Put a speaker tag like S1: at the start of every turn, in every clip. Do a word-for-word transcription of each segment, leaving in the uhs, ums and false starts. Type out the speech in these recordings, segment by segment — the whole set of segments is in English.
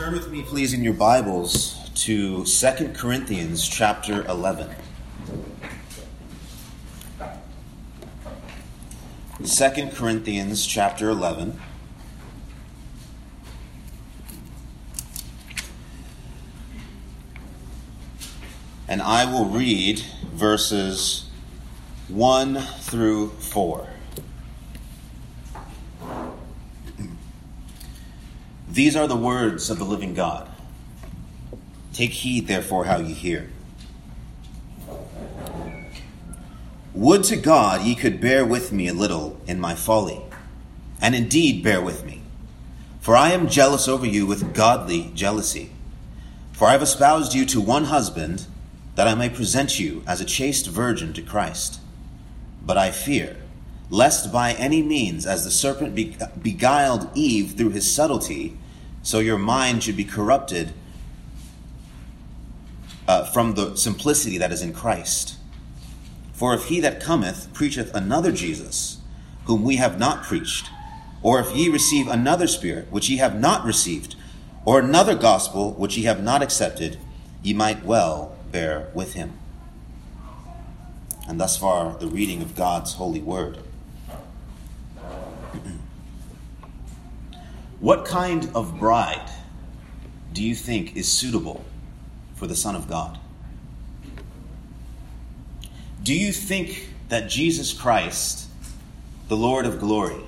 S1: Turn with me, please, in your Bibles to Second Corinthians chapter eleven. Second Corinthians chapter eleven. And I will read verses one through four. These are the words of the living God. Take heed, therefore, how ye hear. Would to God ye could bear with me a little in my folly, and indeed bear with me. For I am jealous over you with godly jealousy. For I have espoused you to one husband, that I may present you as a chaste virgin to Christ. But I fear, lest by any means, as the serpent beguiled Eve through his subtlety, so your mind should be corrupted uh, from the simplicity that is in Christ. For if he that cometh preacheth another Jesus, whom we have not preached, or if ye receive another spirit, which ye have not received, or another gospel, which ye have not accepted, ye might well bear with him. And thus far, the reading of God's holy word. What kind of bride do you think is suitable for the Son of God? Do you think that Jesus Christ, the Lord of glory,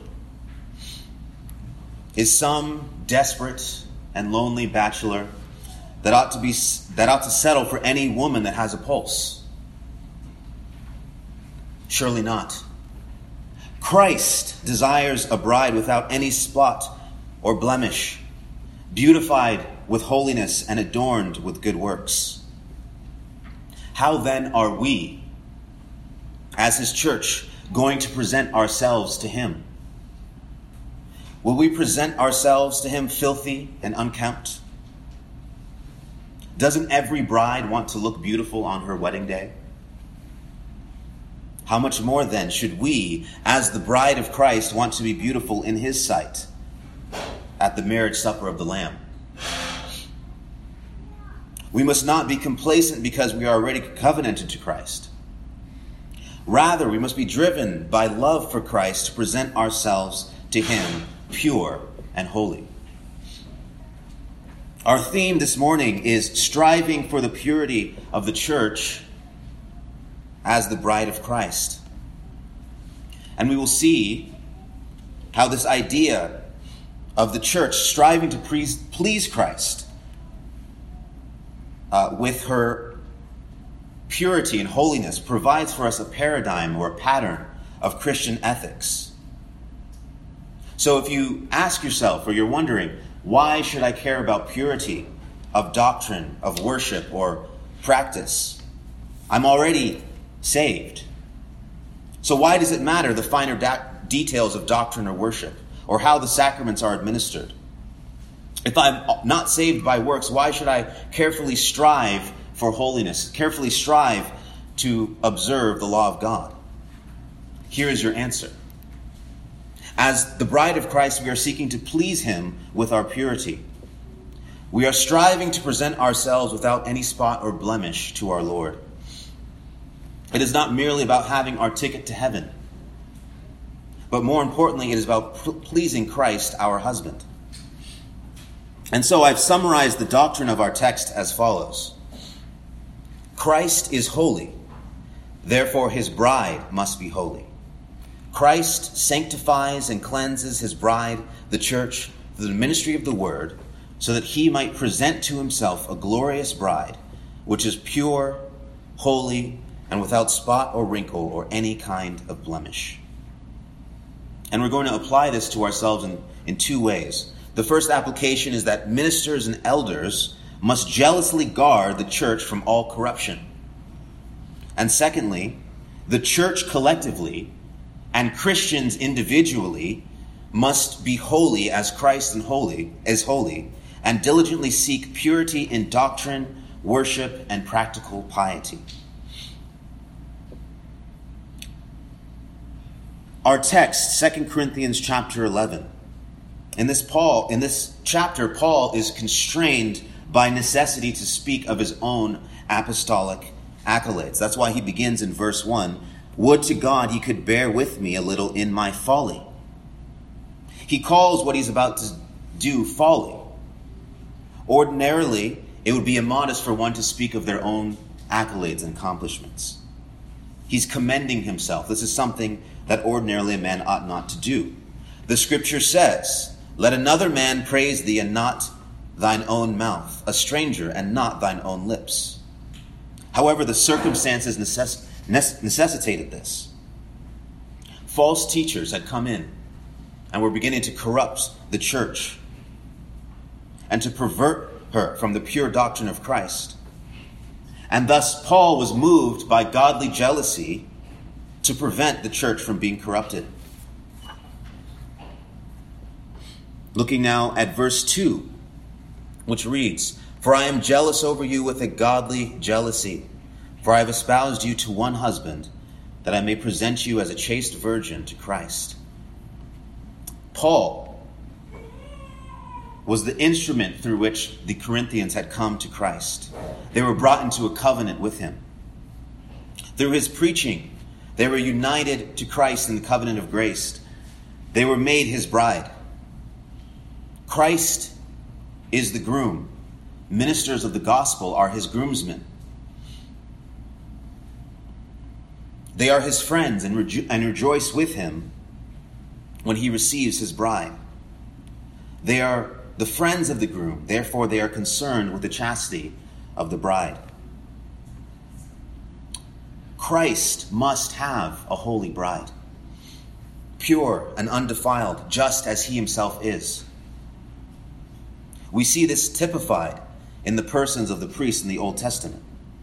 S1: is some desperate and lonely bachelor that ought to be that ought to settle for any woman that has a pulse? Surely not. Christ desires a bride without any spot or blemish, beautified with holiness and adorned with good works. How then are we, as his church, going to present ourselves to him? Will we present ourselves to him filthy and unkempt? Doesn't every bride want to look beautiful on her wedding day? How much more then should we, as the bride of Christ, want to be beautiful in his sight at the marriage supper of the Lamb? We must not be complacent because we are already covenanted to Christ. Rather, we must be driven by love for Christ to present ourselves to him pure and holy. Our theme this morning is striving for the purity of the church as the bride of Christ. And we will see how this idea of the church striving to please, please Christ uh, with her purity and holiness provides for us a paradigm or a pattern of Christian ethics. So if you ask yourself, or you're wondering, why should I care about purity of doctrine, of worship, or practice? I'm already saved. So why does it matter the finer da- details of doctrine or worship, or how the sacraments are administered? If I'm not saved by works, why should I carefully strive for holiness, carefully strive to observe the law of God? Here is your answer. As the bride of Christ, we are seeking to please him with our purity. We are striving to present ourselves without any spot or blemish to our Lord. It is not merely about having our ticket to heaven, but more importantly, it is about pleasing Christ, our husband. And so I've summarized the doctrine of our text as follows. Christ is holy, therefore his bride must be holy. Christ sanctifies and cleanses his bride, the church, through the ministry of the word, so that he might present to himself a glorious bride, which is pure, holy, and without spot or wrinkle or any kind of blemish. And we're going to apply this to ourselves in, in two ways. The first application is that ministers and elders must jealously guard the church from all corruption. And secondly, the church collectively and Christians individually must be holy as Christ and holy is holy, and diligently seek purity in doctrine, worship, and practical piety. Our text, Second Corinthians chapter eleven, In this Paul, in this chapter, Paul is constrained by necessity to speak of his own apostolic accolades. That's why he begins in verse one, "Would to God he could bear with me a little in my folly." He calls what he's about to do folly. Ordinarily, it would be immodest for one to speak of their own accolades and accomplishments. He's commending himself. This is something that ordinarily a man ought not to do. The scripture says, "Let another man praise thee, and not thine own mouth, a stranger, and not thine own lips." However, the circumstances necess- necessitated this. False teachers had come in and were beginning to corrupt the church and to pervert her from the pure doctrine of Christ. And thus Paul was moved by godly jealousy to prevent the church from being corrupted. Looking now at verse two, which reads, "For I am jealous over you with a godly jealousy, for I have espoused you to one husband, that I may present you as a chaste virgin to Christ." Paul was the instrument through which the Corinthians had come to Christ. They were brought into a covenant with him. Through his preaching, they were united to Christ in the covenant of grace. They were made his bride. Christ is the groom. Ministers of the gospel are his groomsmen. They are his friends and, rejo- and rejoice with him when he receives his bride. They are the friends of the groom. Therefore, they are concerned with the chastity of the bride. Christ must have a holy bride, pure and undefiled, just as he himself is. We see this typified in the persons of the priests in the Old Testament.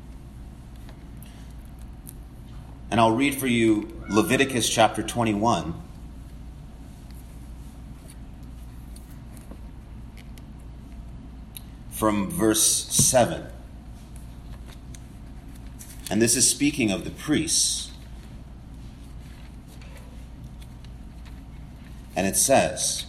S1: And I'll read for you Leviticus chapter twenty-one. From verse seven. And this is speaking of the priests. And it says,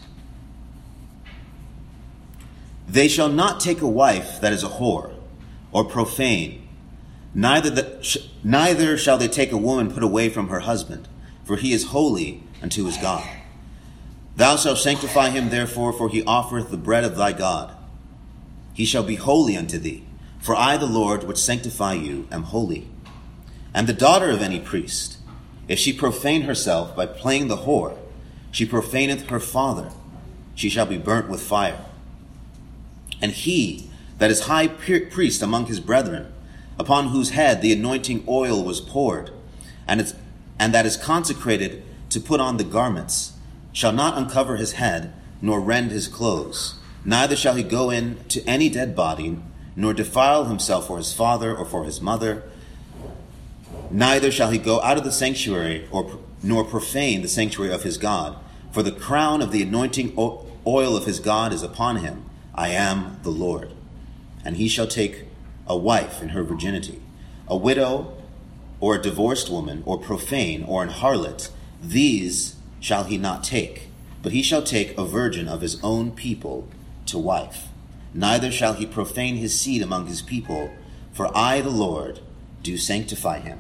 S1: "They shall not take a wife that is a whore, or profane, neither, the, sh- neither shall they take a woman put away from her husband, for he is holy unto his God. Thou shalt sanctify him therefore, for he offereth the bread of thy God. He shall be holy unto thee, for I, the Lord, which sanctify you, am holy. And the daughter of any priest, if she profane herself by playing the whore, she profaneth her father, she shall be burnt with fire. And he that is high priest among his brethren, upon whose head the anointing oil was poured, and, it's, and that is consecrated to put on the garments, shall not uncover his head, nor rend his clothes. Neither shall he go in to any dead body, nor defile himself for his father or for his mother. Neither shall he go out of the sanctuary, or nor profane the sanctuary of his God. For the crown of the anointing oil of his God is upon him. I am the Lord. And he shall take a wife in her virginity, a widow, or a divorced woman, or profane, or an harlot. These shall he not take, but he shall take a virgin of his own people to wife. Neither shall he profane his seed among his people, for I, the Lord, do sanctify him."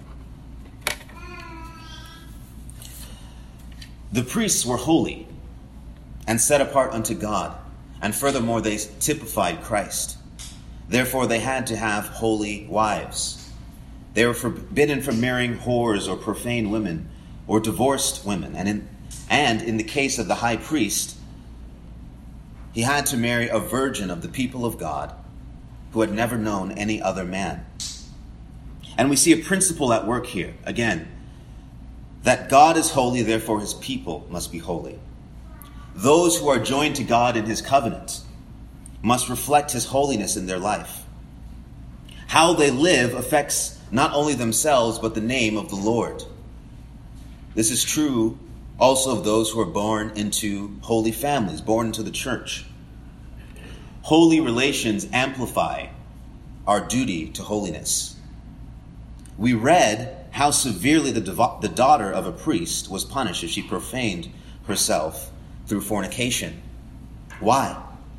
S1: The priests were holy and set apart unto God, and furthermore they typified Christ. Therefore they had to have holy wives. They were forbidden from marrying whores or profane women or divorced women. And in, and in the case of the high priest, he had to marry a virgin of the people of God who had never known any other man. And we see a principle at work here. Again, that God is holy, therefore his people must be holy. Those who are joined to God in his covenant must reflect his holiness in their life. How they live affects not only themselves, but the name of the Lord. This is true also of those who are born into holy families, born into the church. Holy relations amplify our duty to holiness. We read how severely the, devo- the daughter of a priest was punished if she profaned herself through fornication. Why?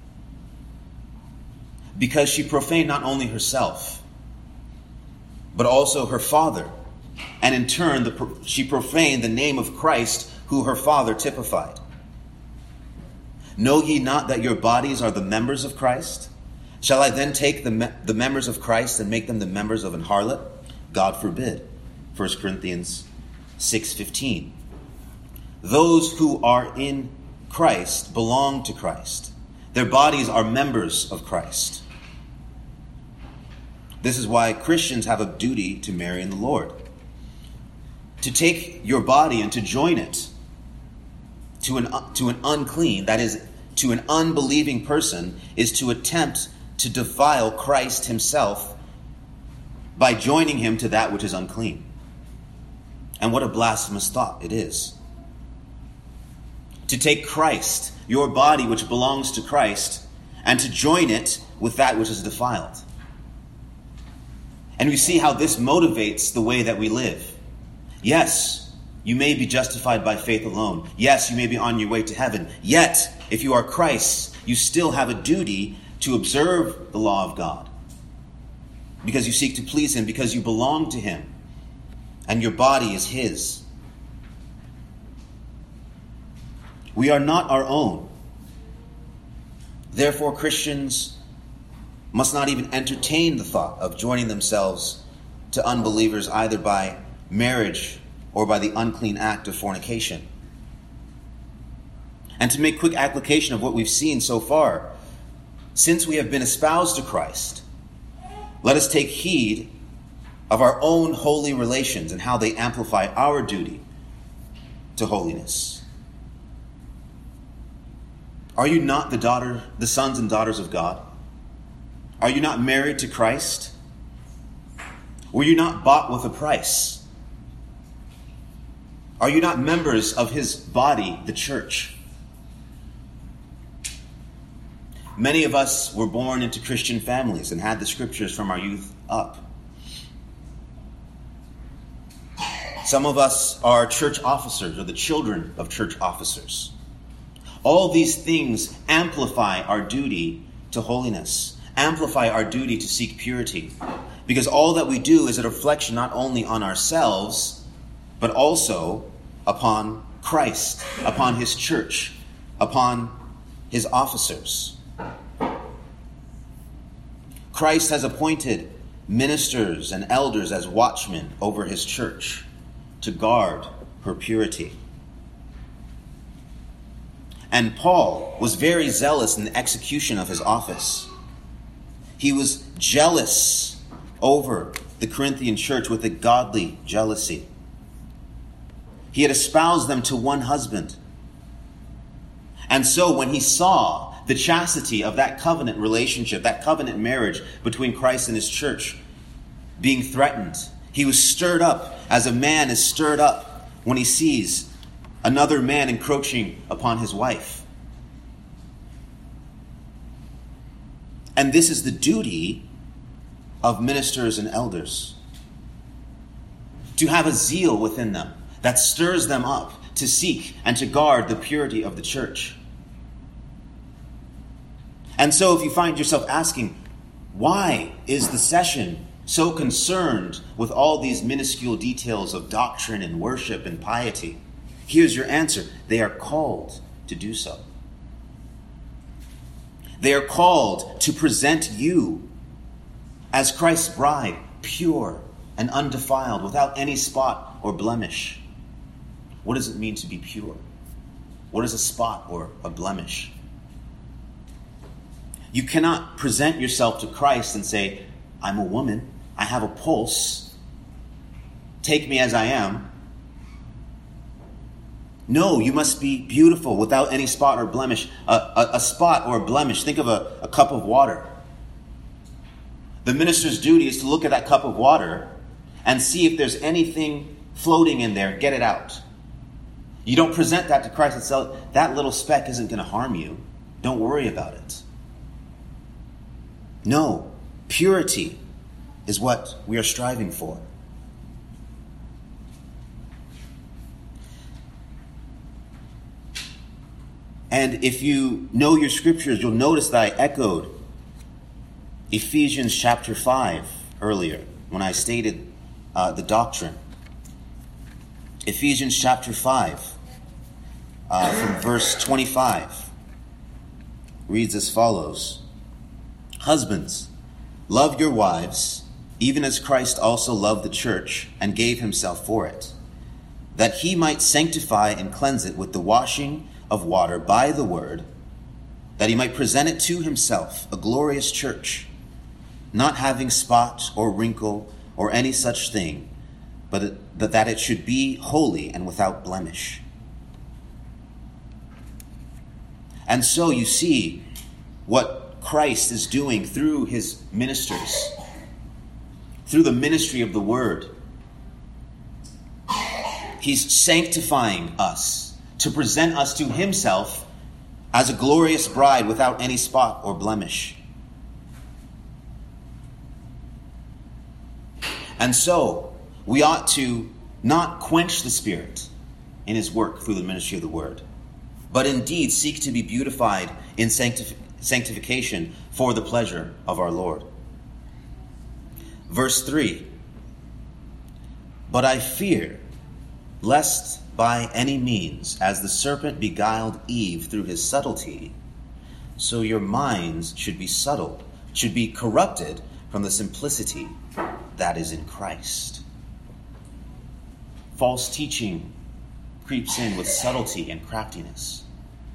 S1: Because she profaned not only herself, but also her father. And in turn, the, she profaned the name of Christ, who her father typified. Know ye not that your bodies are the members of Christ? Shall I then take the, me- the members of Christ and make them the members of an harlot? God forbid. First Corinthians six fifteen. Those who are in Christ belong to Christ. Their bodies are members of Christ. This is why Christians have a duty to marry in the Lord. To take your body and to join it to an, to an unclean, that is, to an unbelieving person, is to attempt to defile Christ himself by joining him to that which is unclean. And what a blasphemous thought it is. To take Christ, your body which belongs to Christ, and to join it with that which is defiled. And we see how this motivates the way that we live. Yes, you may be justified by faith alone. Yes, you may be on your way to heaven. Yet, if you are Christ, you still have a duty to observe the law of God. Because you seek to please him, because you belong to him. And your body is his. We are not our own. Therefore, Christians must not even entertain the thought of joining themselves to unbelievers either by marriage or by the unclean act of fornication. And to make quick application of what we've seen so far, since we have been espoused to Christ, let us take heed of our own holy relations and how they amplify our duty to holiness. Are you not the daughter, the sons and daughters of God? Are you not married to Christ? Were you not bought with a price? Are you not members of his body, the church? Many of us were born into Christian families and had the scriptures from our youth up. Some of us are church officers or the children of church officers. All these things amplify our duty to holiness, amplify our duty to seek purity, because all that we do is a reflection not only on ourselves, but also upon Christ, upon his church, upon his officers. Christ has appointed ministers and elders as watchmen over his church to guard her purity. And Paul was very zealous in the execution of his office. He was jealous over the Corinthian church with a godly jealousy. He had espoused them to one husband. And so when he saw the chastity of that covenant relationship, that covenant marriage between Christ and his church being threatened, he was stirred up as a man is stirred up when he sees another man encroaching upon his wife. And this is the duty of ministers and elders, to have a zeal within them that stirs them up to seek and to guard the purity of the church. And so if you find yourself asking, why is the session so concerned with all these minuscule details of doctrine and worship and piety? Here's your answer. They are called to do so. They are called to present you as Christ's bride, pure and undefiled, without any spot or blemish. What does it mean to be pure? What is a spot or a blemish? You cannot present yourself to Christ and say, I'm a woman, I have a pulse, take me as I am. No, you must be beautiful without any spot or blemish. A, a, a spot or a blemish, think of a, a cup of water. The minister's duty is to look at that cup of water and see if there's anything floating in there, get it out. You don't present that to Christ and say, that little speck isn't going to harm you. Don't worry about it. No, purity is what we are striving for. And if you know your scriptures, you'll notice that I echoed Ephesians chapter five earlier when I stated uh, the doctrine. Ephesians chapter five, uh, from verse twenty-five, reads as follows. Husbands, love your wives, even as Christ also loved the church and gave himself for it, that he might sanctify and cleanse it with the washing of water by the word, that he might present it to himself, a glorious church, not having spot or wrinkle or any such thing, but that it should be holy and without blemish. And so you see what Christ is doing through his ministers, through the ministry of the word. He's sanctifying us to present us to himself as a glorious bride without any spot or blemish. And so we ought to not quench the Spirit in his work through the ministry of the word, but indeed seek to be beautified in sanctif- sanctification for the pleasure of our Lord. Verse three, but I fear lest by any means, as the serpent beguiled Eve through his subtlety, so your minds should be subtle, should be corrupted from the simplicity that is in Christ. False teaching creeps in with subtlety and craftiness.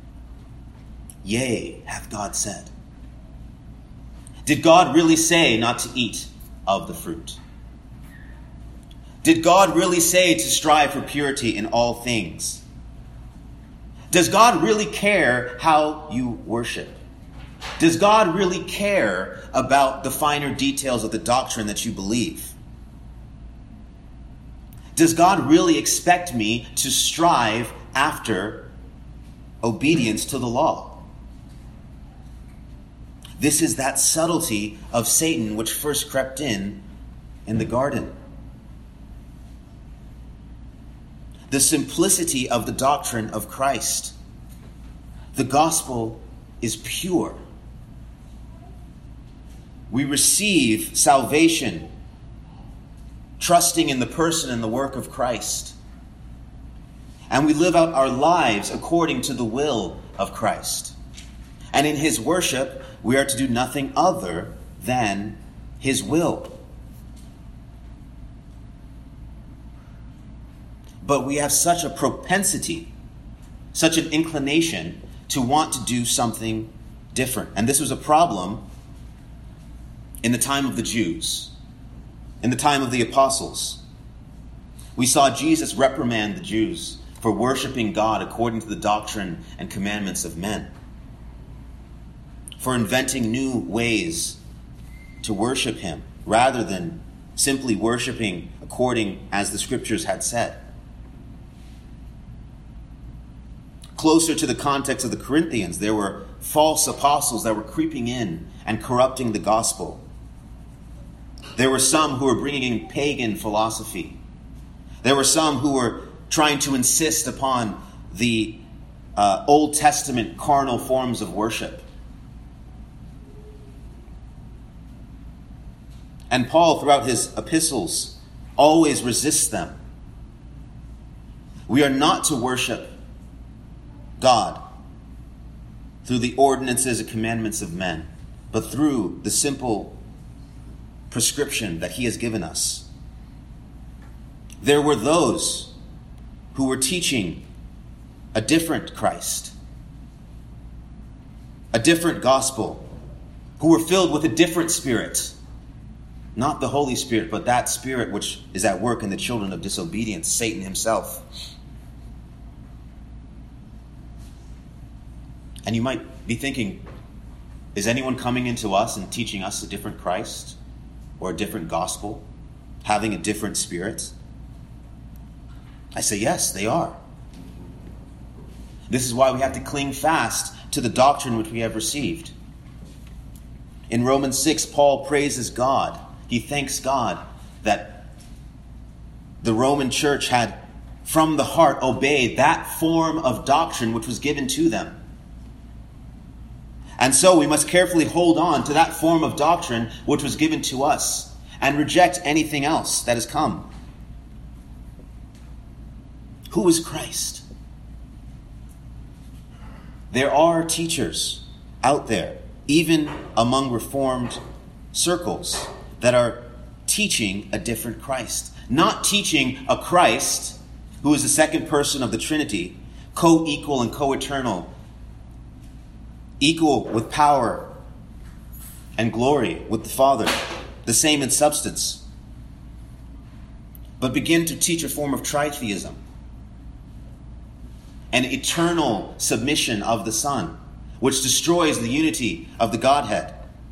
S1: Yea, hath God said. Did God really say not to eat of the fruit? Did God really say to strive for purity in all things? Does God really care how you worship? Does God really care about the finer details of the doctrine that you believe? Does God really expect me to strive after obedience to the law? This is that subtlety of Satan which first crept in in the garden. The simplicity of the doctrine of Christ. The gospel is pure. We receive salvation trusting in the person and the work of Christ. And we live out our lives according to the will of Christ. And in his worship, we are to do nothing other than his will. But we have such a propensity, such an inclination to want to do something different. And this was a problem in the time of the Jews, in the time of the apostles. We saw Jesus reprimand the Jews for worshiping God according to the doctrine and commandments of men, for inventing new ways to worship him rather than simply worshiping according as the scriptures had said. Closer to the context of the Corinthians, there were false apostles that were creeping in and corrupting the gospel. There were some who were bringing in pagan philosophy. There were some who were trying to insist upon the uh, Old Testament carnal forms of worship. And Paul, throughout his epistles, always resists them. We are not to worship God through the ordinances and commandments of men, but through the simple prescription that he has given us. There were those who were teaching a different Christ, a different gospel, who were filled with a different spirit, not the Holy Spirit, but that spirit which is at work in the children of disobedience, Satan himself. And you might be thinking, is anyone coming into us and teaching us a different Christ or a different gospel, having a different spirit? I say, yes, they are. This is why we have to cling fast to the doctrine which we have received. In Romans six, Paul praises God. He thanks God that the Roman church had from the heart obeyed that form of doctrine which was given to them. And so we must carefully hold on to that form of doctrine which was given to us and reject anything else that has come. Who is Christ? There are teachers out there, even among Reformed circles, that are teaching a different Christ. Not teaching a Christ who is the second person of the Trinity, co-equal and co-eternal, equal with power and glory with the Father, the same in substance, but begin to teach a form of tritheism, an eternal submission of the Son, which destroys the unity of the Godhead.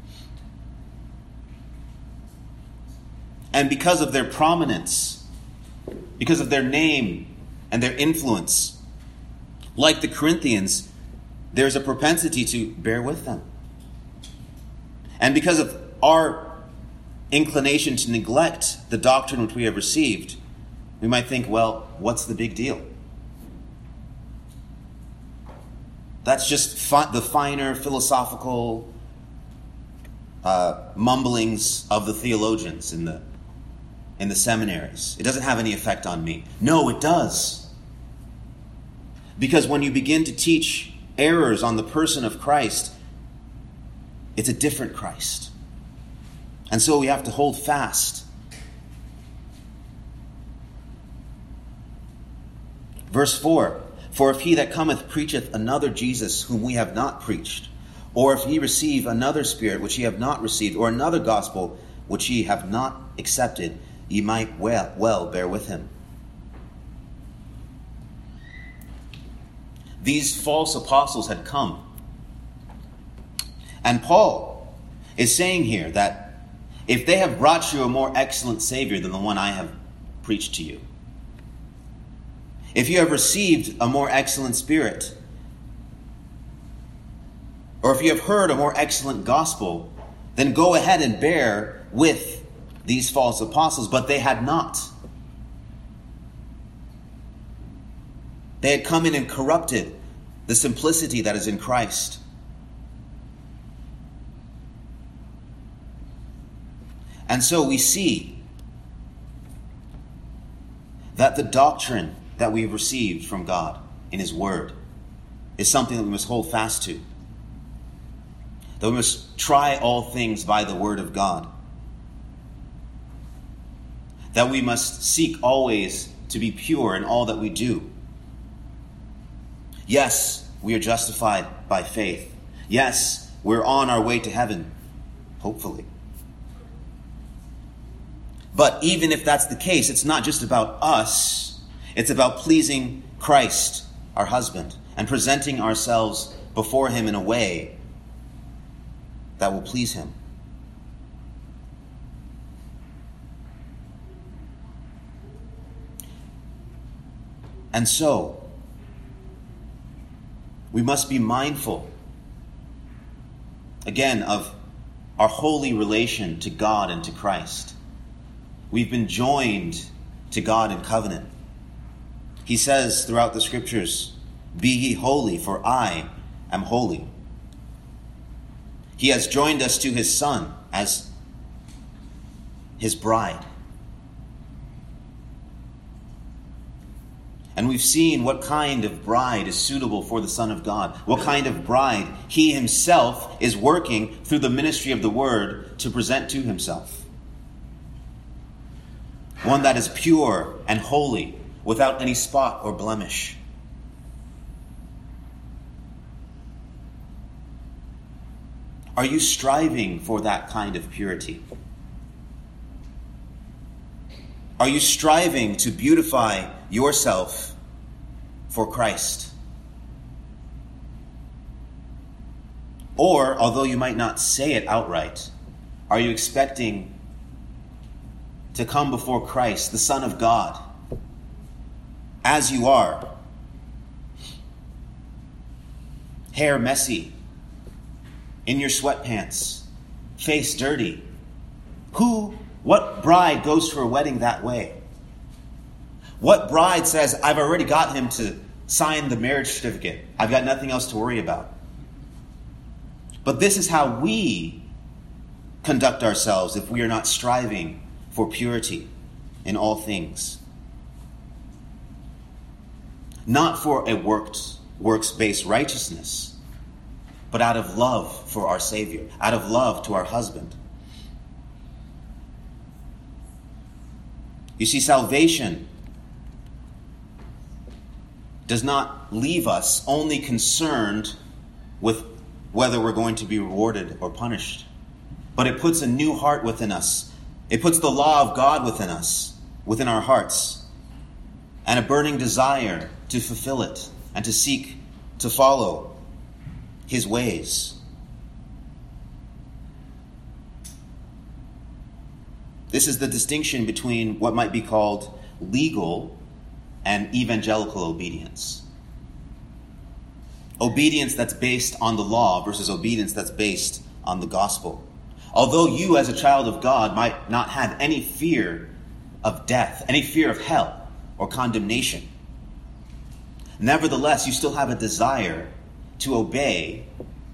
S1: And because of their prominence, because of their name and their influence, like the Corinthians, there's a propensity to bear with them. And because of our inclination to neglect the doctrine which we have received, we might think, well, what's the big deal? That's just fi- the finer philosophical uh, mumblings of the theologians in the in the seminaries. It doesn't have any effect on me. No, it does. Because when you begin to teach errors on the person of Christ, it's a different Christ. And so we have to hold fast. Verse four, for if he that cometh preacheth another Jesus whom we have not preached, or if ye receive another spirit which ye have not received, or another gospel which ye have not accepted, ye might well, well bear with him. These false apostles had come. And Paul is saying here that if they have brought you a more excellent Savior than the one I have preached to you, if you have received a more excellent Spirit, or if you have heard a more excellent gospel, then go ahead and bear with these false apostles. But they had not. They had come in and corrupted the simplicity that is in Christ. And so we see that the doctrine that we have received from God in His Word is something that we must hold fast to. That we must try all things by the Word of God. That we must seek always to be pure in all that we do. Yes, we are justified by faith. Yes, we're on our way to heaven, hopefully. But even if that's the case, it's not just about us. It's about pleasing Christ, our husband, and presenting ourselves before Him in a way that will please Him. And so, we must be mindful, again, of our holy relation to God and to Christ. We've been joined to God in covenant. He says throughout the Scriptures, "Be ye holy, for I am holy." He has joined us to His Son as His bride. And we've seen what kind of bride is suitable for the Son of God. What kind of bride He Himself is working through the ministry of the Word to present to Himself. One that is pure and holy, without any spot or blemish. Are you striving for that kind of purity? Are you striving to beautify yourself for Christ? Or, although you might not say it outright, are you expecting to come before Christ, the Son of God, as you are? Hair messy, in your sweatpants, face dirty. Who, what bride goes to a wedding that way? What bride says, I've already got him to sign the marriage certificate. I've got nothing else to worry about? But this is how we conduct ourselves if we are not striving for purity in all things. Not for a works, works-based righteousness, but out of love for our Savior, out of love to our husband. You see, salvation does not leave us only concerned with whether we're going to be rewarded or punished, but it puts a new heart within us. It puts the law of God within us, within our hearts, and a burning desire to fulfill it and to seek to follow his ways. This is the distinction between what might be called legal and evangelical obedience. Obedience that's based on the law versus obedience that's based on the gospel. Although you as a child of God might not have any fear of death, any fear of hell or condemnation, nevertheless, you still have a desire to obey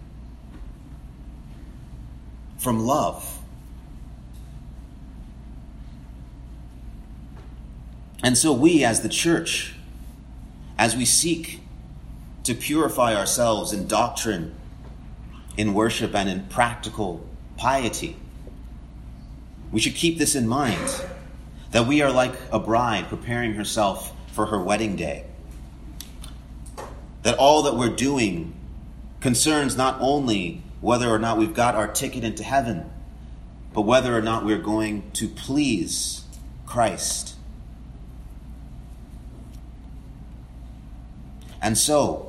S1: from love. And so we as the church, as we seek to purify ourselves in doctrine, in worship, and in practical piety, we should keep this in mind, that we are like a bride preparing herself for her wedding day. That all that we're doing concerns not only whether or not we've got our ticket into heaven, but whether or not we're going to please Christ. And so,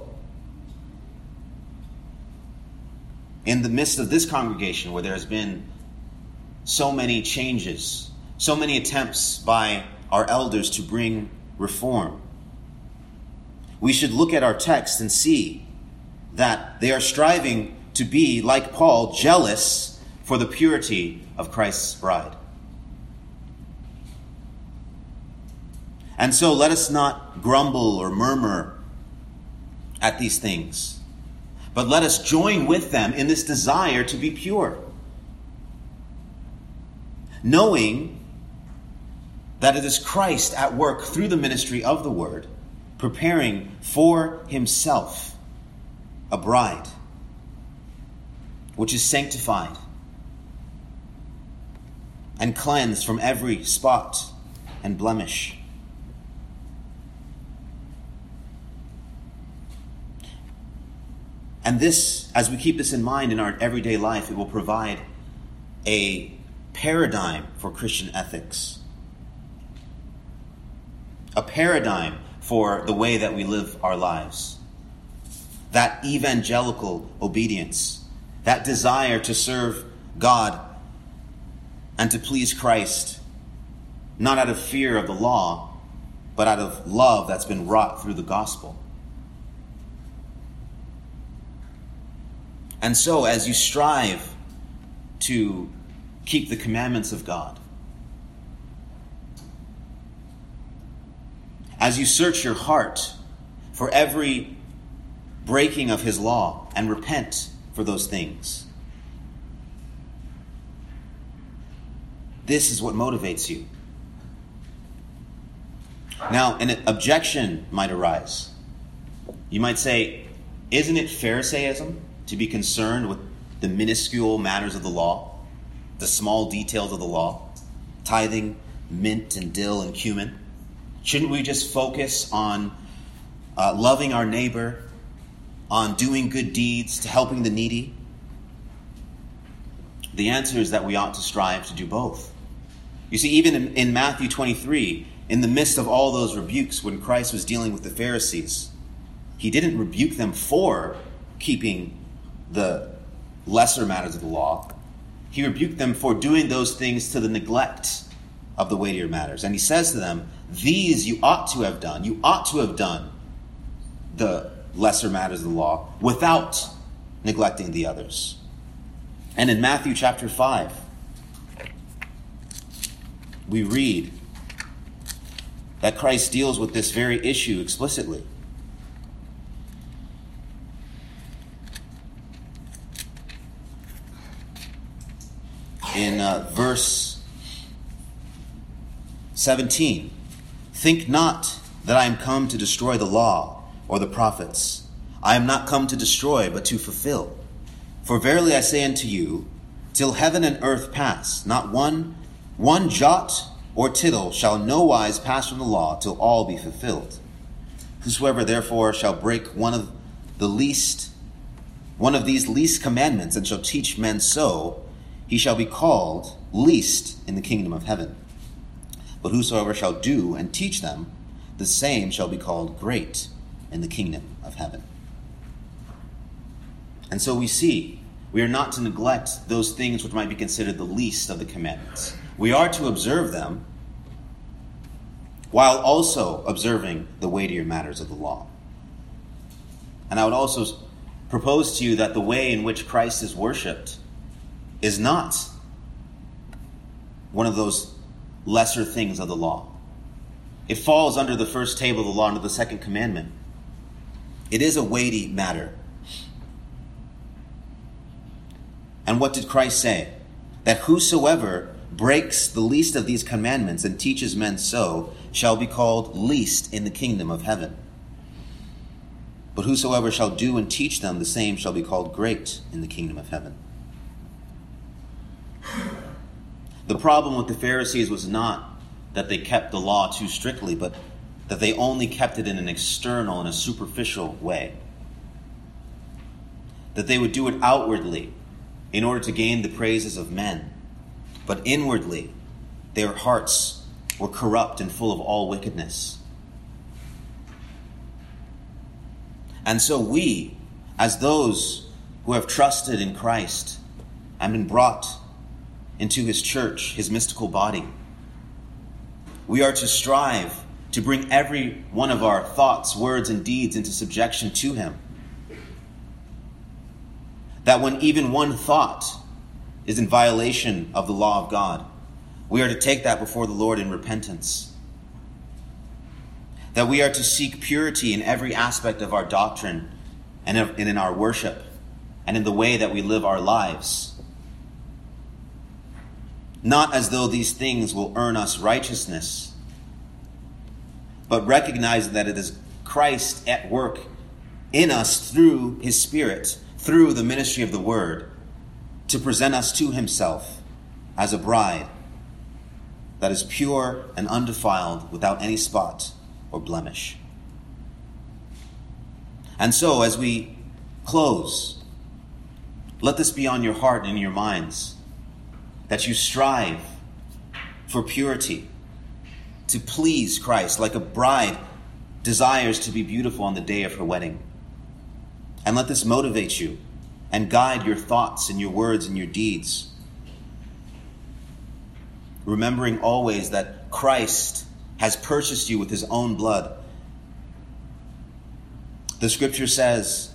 S1: in the midst of this congregation where there's been so many changes, so many attempts by our elders to bring reform, we should look at our text and see that they are striving to be, like Paul, jealous for the purity of Christ's bride. And so let us not grumble or murmur at these things, but let us join with them in this desire to be pure, knowing that it is Christ at work through the ministry of the word, preparing for himself a bride, which is sanctified and cleansed from every spot and blemish. And this, as we keep this in mind in our everyday life, it will provide a paradigm for Christian ethics. A paradigm for the way that we live our lives. That evangelical obedience, that desire to serve God and to please Christ, not out of fear of the law, but out of love that's been wrought through the gospel. And so, as you strive to keep the commandments of God, as you search your heart for every breaking of his law and repent for those things, this is what motivates you. Now, an objection might arise. You might say, isn't it Pharisaism to be concerned with the minuscule matters of the law, the small details of the law, tithing mint and dill and cumin? Shouldn't we just focus on uh, loving our neighbor, on doing good deeds, to helping the needy? The answer is that we ought to strive to do both. You see, even in, in Matthew twenty-three, in the midst of all those rebukes when Christ was dealing with the Pharisees, he didn't rebuke them for keeping the lesser matters of the law. He rebuked them for doing those things to the neglect of the weightier matters. And he says to them, these you ought to have done. You ought to have done the lesser matters of the law without neglecting the others. And in Matthew chapter five, we read that Christ deals with this very issue in uh, verse seventeen, "Think not that I am come to destroy the law or the prophets. I am not come to destroy, but to fulfill. For verily I say unto you, till heaven and earth pass, not one, one jot or tittle shall no wise pass from the law till all be fulfilled. Whosoever therefore shall break one of the least, one of these least commandments, and shall teach men so, he shall be called least in the kingdom of heaven. But whosoever shall do and teach them, the same shall be called great in the kingdom of heaven." And so we see, we are not to neglect those things which might be considered the least of the commandments. We are to observe them while also observing the weightier matters of the law. And I would also propose to you that the way in which Christ is worshipped is not one of those lesser things of the law. It falls under the first table of the law, under the second commandment. It is a weighty matter. And what did Christ say? That whosoever breaks the least of these commandments and teaches men so shall be called least in the kingdom of heaven. But whosoever shall do and teach them, the same shall be called great in the kingdom of heaven. The problem with the Pharisees was not that they kept the law too strictly, but that they only kept it in an external and a superficial way. That they would do it outwardly in order to gain the praises of men, but inwardly their hearts were corrupt and full of all wickedness. And so we, as those who have trusted in Christ and been brought into his church, his mystical body, we are to strive to bring every one of our thoughts, words, and deeds into subjection to him. That when even one thought is in violation of the law of God, we are to take that before the Lord in repentance. That we are to seek purity in every aspect of our doctrine and in our worship and in the way that we live our lives. Not as though these things will earn us righteousness, but recognizing that it is Christ at work in us through his Spirit, through the ministry of the Word, to present us to himself as a bride that is pure and undefiled, without any spot or blemish. And so, as we close, let this be on your heart and in your minds, that you strive for purity, to please Christ, like a bride desires to be beautiful on the day of her wedding. And let this motivate you and guide your thoughts and your words and your deeds, remembering always that Christ has purchased you with his own blood. The scripture says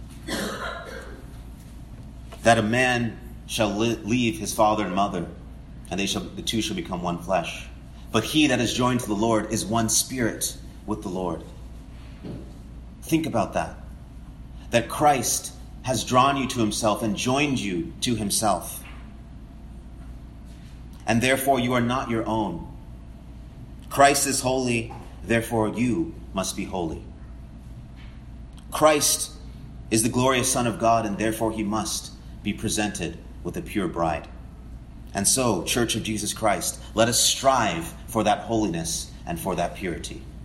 S1: that a man shall leave his father and mother, and they shall, the two shall become one flesh. But he that is joined to the Lord is one spirit with the Lord. Think about that. That Christ has drawn you to himself and joined you to himself. And therefore you are not your own. Christ is holy, therefore you must be holy. Christ is the glorious Son of God, and therefore he must be presented with a pure bride. And so, Church of Jesus Christ, let us strive for that holiness and for that purity.